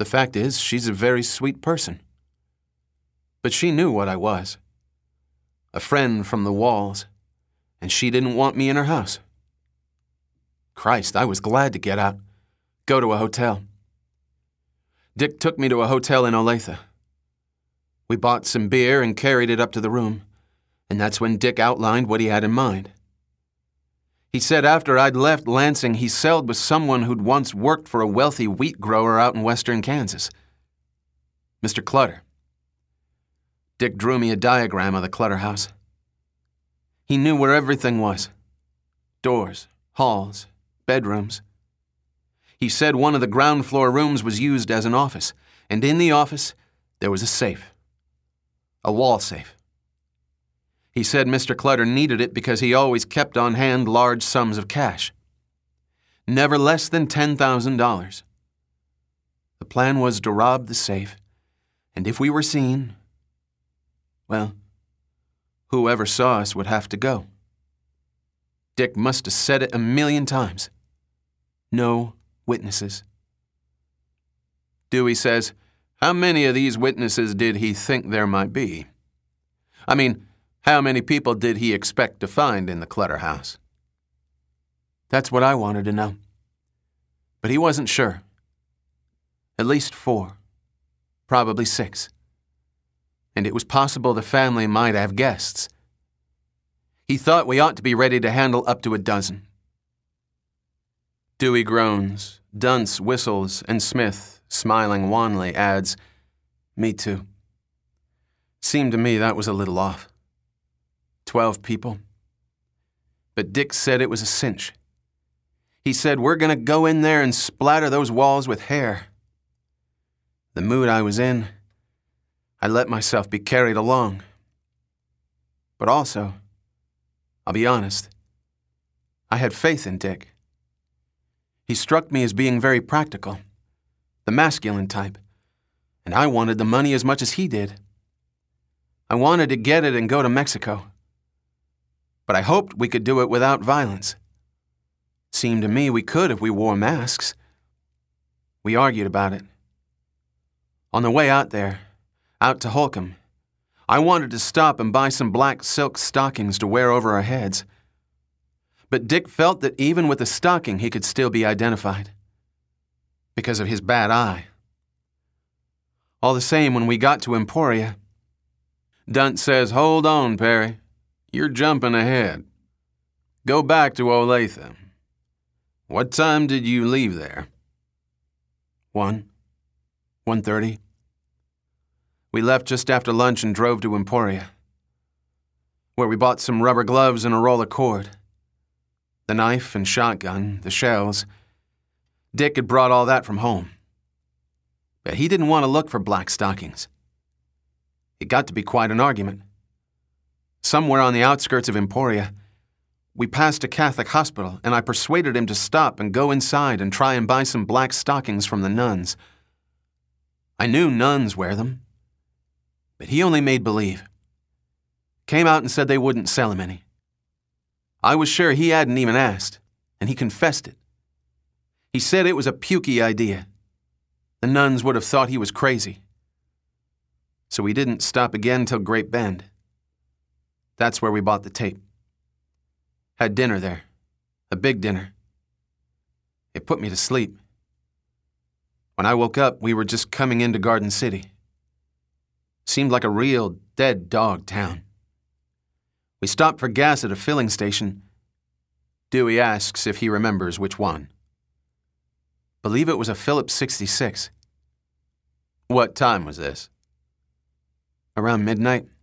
fact is, she's a very sweet person. But she knew what I was. A friend from the walls, and she didn't want me in her house. Christ, I was glad to get out, go to a hotel. Dick took me to a hotel in Olathe. We bought some beer and carried it up to the room, and that's when Dick outlined what he had in mind. He said after I'd left Lansing, he sailed with someone who'd once worked for a wealthy wheat grower out in western Kansas. Mr. Clutter. Dick drew me a diagram of the Clutter house. He knew where everything was. Doors, halls, bedrooms. He said one of the ground floor rooms was used as an office, and in the office there was a safe. A wall safe. He said Mr. Clutter needed it because he always kept on hand large sums of cash. Never less than $10,000. The plan was to rob the safe, and if we were seen, well, whoever saw us would have to go. Dick must have said it 1,000,000 times. No witnesses. Dewey says, how many of these witnesses did he think there might be? I mean, how many people did he expect to find in the Clutter house? That's what I wanted to know. But he wasn't sure. At least 4. Probably 6. And it was possible the family might have guests. He thought we ought to be ready to handle up to 12. Dewey groans, Dunce whistles, and Smith, smiling wanly, adds, me too. Seemed to me that was a little off. 12 people. But Dick said it was a cinch. He said, we're going to go in there and splatter those walls with hair. The mood I was in, I let myself be carried along. But also, I'll be honest, I had faith in Dick. He struck me as being very practical, the masculine type, and I wanted the money as much as he did. I wanted to get it and go to Mexico. But I hoped we could do it without violence. Seemed to me we could if we wore masks. We argued about it. On the way out there, out to Holcomb, I wanted to stop and buy some black silk stockings to wear over our heads. But Dick felt that even with the stocking he could still be identified. Because of his bad eye. All the same, when we got to Emporia, Dunt says, hold on, Perry. You're jumping ahead. Go back to Olathe. What time did you leave there? 1:30. We left just after lunch and drove to Emporia, where we bought some rubber gloves and a roll of cord. The knife and shotgun, the shells. Dick had brought all that from home. But he didn't want to look for black stockings. It got to be quite an argument. Somewhere on the outskirts of Emporia, we passed a Catholic hospital, and I persuaded him to stop and go inside and try and buy some black stockings from the nuns. I knew nuns wear them, but he only made believe. Came out and said they wouldn't sell him any. I was sure he hadn't even asked, and he confessed it. He said it was a pukey idea. The nuns would have thought he was crazy. So we didn't stop again till Great Bend. That's where we bought the tape. Had dinner there. A big dinner. It put me to sleep. When I woke up, we were just coming into Garden City. Seemed like a real dead dog town. We stopped for gas at a filling station. Dewey asks if he remembers which one. Believe it was a Phillips 66. What time was this? Around midnight.